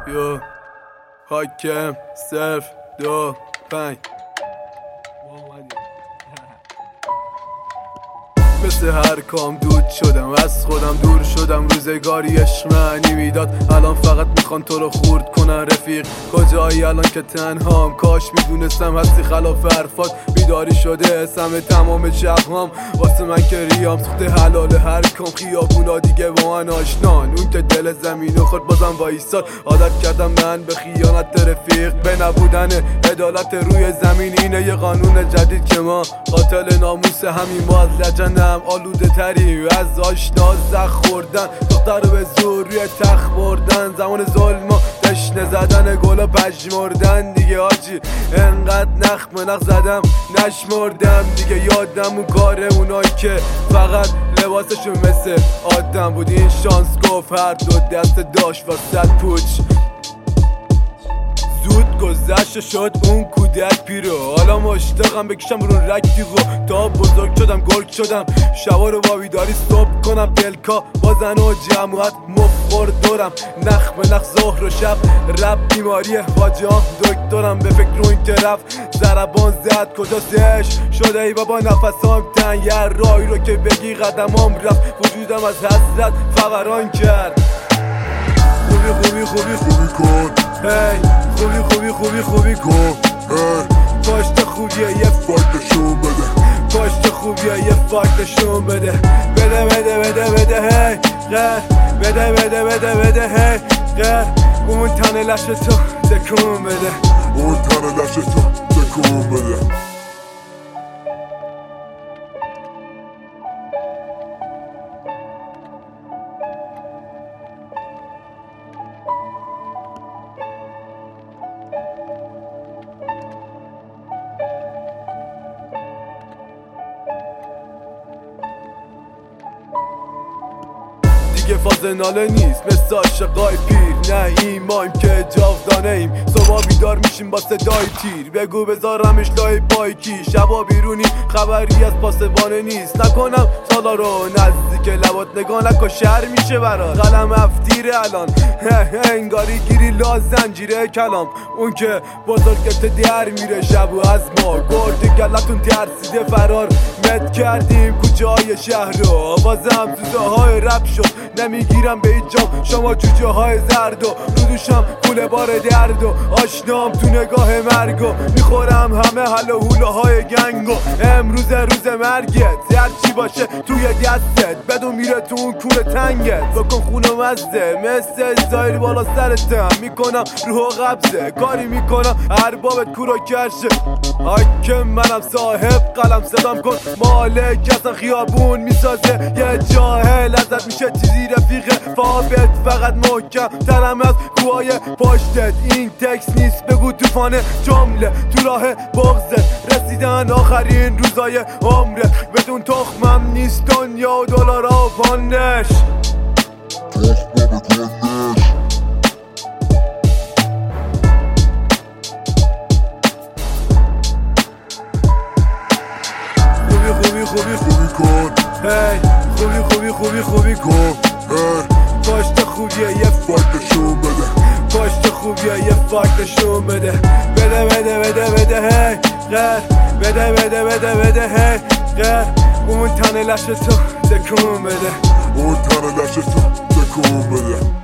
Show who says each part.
Speaker 1: یو حاکم 0 2 5 مثل هر کام دود شدم، از خودم دور شدم. روزگاری عشق معنی میداد، الان فقط میخوان تو رو خورد کنن. رفیق کجایی الان که تنهام؟ کاش میدونستم هستی خلاف حرفات. بیداری شده اسم تمام شبهام، واسه من که ریام سوخته حلال هر کام. خیابونا دیگه با من آشنان، اون که دل زمینو خورد بازم وایساد. عادت کردم من به خیانت رفیق، به نبودن عدالت روی زمین. اینه یه قانون جدید که ما قاتل ناموس همین ما از لجنم آلوده تری از آشنا زخ خوردن. دختر رو به زور روی تخت بردن، زمان ظلما دشنه زدن گل و پژمردن. دیگه آجی انقدر نخ زدم نشمردم دیگه. یادم اون کاره اونایی که فقط لباسشون مثل آدم بود. این شانس گفت هر دو دست داشت واسه پوچ. زود گذشت شد اون کودک پیرو، حالا مشتاقم بکشم رو رگ دیگو. تا بزرگ شدم گرگ شدم، شبا رو با بیداری صبح کنم. دلکا با زن و جماعت مفخور دورم. نخ به نخ ظهر و شب رب بیماری واجهام دکترم. به فکر رو این که رفت ضربان زد کجا سهش شده ای بابا نفسام تن. یه رای رو که بگی قدمام رفت، وجودم از حسرت فوران کرد. خوبی کن هی، خوبی کن هی. پاشت خوبیه یه فایتشون بده، پاشت خوبیه یه فایتشون بده. بده هی غیر، بده هی غیر. اون تن لش تو تکون بده، اون تن لش تو تکون بده. دیگه فاز ناله نیست مثل عاشقای پیر. نه ایمایم که جاودانه ایم، صبح بیدار میشیم با صدای تیر. بگو بذارمش لای بایکی، شبا بیرونی خبری از پاسبانه نیست. نکنم سالا رو نزدیک لبات نگاه نکن، شهر میشه برات قلم افتیره الان. انگاری گیری لا زنجیره کلام. اون که بزرگت در میره شب و از ما گرد گلتون ترسیده فرار. مد کردیم کوچه های شهر رو، آوازم زوزه های رپ شد. نمیگیرم به هیچ جام شما جوجه های زرد و رو دوشم کوله بار درد و آشنام تو نگاه مرگو. میخورم همه حل و حوله های گنگو. امروز روز مرگت هر چی باشه توی دستت، بدون میره تو اون کونه تنگت. بکن خونه مزده مثل زایر بالا سرتم. میکنم روح قبضه کاری میکنم اربابت کورو کرشه. حاکم منم صاحب قلم صدام کن مالک اصلا خیابون میسازه. یه جاهل ازت میشه چیزی رفیقه فابت فقط محکم ترم از کوهای پاشتت. این تکس نیست بگو توفان جمله تو راه بغزت. رسیدن آخرین روزای عمره، بدون تخمم نیست دنیا و دلارا و پانش. خوبی کن هی، خوبی کن هی. پاشت خوبیه یه فایتشون بده، پاشت خوبیه یه فایتشون بده. بده هی غیر، بده هی غیر. اون تن لش تو تکون بده، اون تن لش تو تکون بده.